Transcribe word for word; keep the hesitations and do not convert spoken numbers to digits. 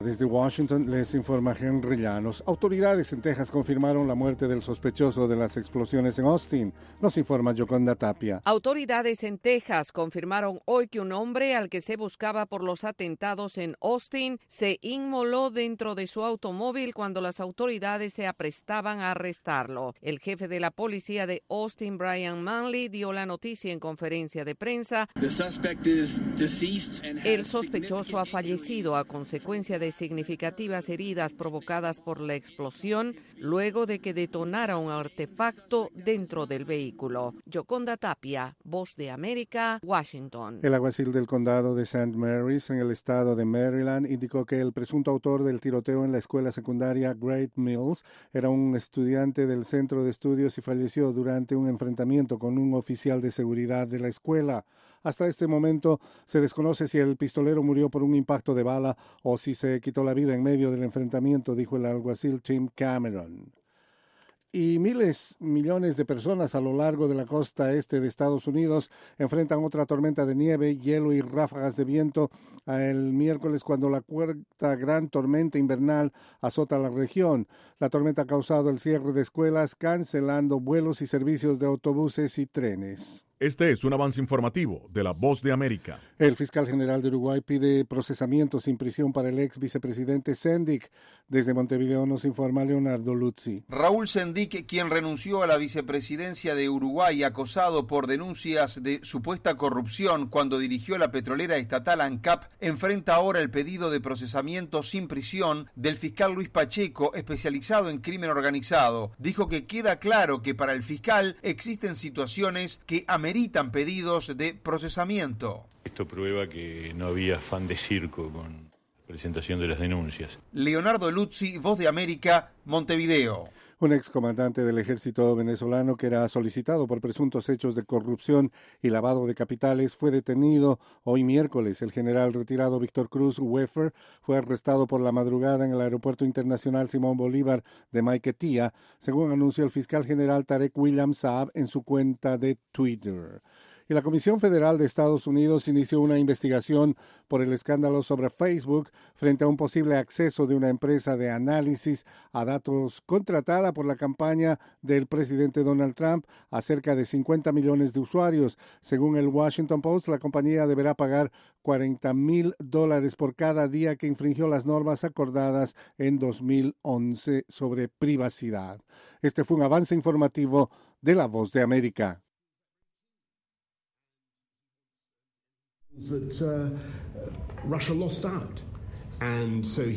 Desde Washington les informa Henry Llanos. Autoridades en Texas confirmaron la muerte del sospechoso de las explosiones en Austin. Nos informa Yoconda Tapia. Autoridades en Texas confirmaron hoy que un hombre al que se buscaba por los atentados en Austin se inmoló dentro de su automóvil cuando las autoridades se aprestaban a arrestarlo. El jefe de la policía de Austin, Brian Manley, dio la noticia en conferencia de prensa. El sospechoso ha fallecido a consecuencia de significativas heridas provocadas por la explosión luego de que detonara un artefacto dentro del vehículo. Yoconda Tapia, Voz de América, Washington. El alguacil del condado de Saint Mary's, en el estado de Maryland, indicó que el presunto autor del tiroteo en la escuela secundaria Great Mills era un estudiante del centro de estudios y falleció durante un enfrentamiento con un oficial de seguridad de la escuela. Hasta este momento se desconoce si el pistolero murió por un impacto de bala o si se quitó la vida en medio del enfrentamiento, dijo el alguacil Tim Cameron. Y miles, millones de personas a lo largo de la costa este de Estados Unidos enfrentan otra tormenta de nieve, hielo y ráfagas de viento el miércoles cuando la cuarta gran tormenta invernal azota la región. La tormenta ha causado el cierre de escuelas, cancelando vuelos y servicios de autobuses y trenes. Este es un avance informativo de La Voz de América. El fiscal general de Uruguay pide procesamiento sin prisión para el ex vicepresidente Sendik. Desde Montevideo nos informa Leonardo Luzzi. Raúl Sendik, quien renunció a la vicepresidencia de Uruguay acosado por denuncias de supuesta corrupción cuando dirigió la petrolera estatal ANCAP, enfrenta ahora el pedido de procesamiento sin prisión del fiscal Luis Pacheco, especializado en crimen organizado. Dijo que queda claro que para el fiscal existen situaciones que ameritan pedidos de procesamiento. Esto prueba que no había afán de circo con la presentación de las denuncias. Leonardo Luzzi, Voz de América, Montevideo. Un excomandante del ejército venezolano que era solicitado por presuntos hechos de corrupción y lavado de capitales fue detenido hoy miércoles. El general retirado Víctor Cruz Weffer fue arrestado por la madrugada en el Aeropuerto Internacional Simón Bolívar de Maiquetía, según anunció el fiscal general Tarek William Saab en su cuenta de Twitter. Y la Comisión Federal de Estados Unidos inició una investigación por el escándalo sobre Facebook frente a un posible acceso de una empresa de análisis a datos contratada por la campaña del presidente Donald Trump a cerca de cincuenta millones de usuarios. Según el Washington Post, la compañía deberá pagar cuarenta mil dólares por cada día que infringió las normas acordadas en dos mil once sobre privacidad. Este fue un avance informativo de La Voz de América. That uh, Russia lost out, and so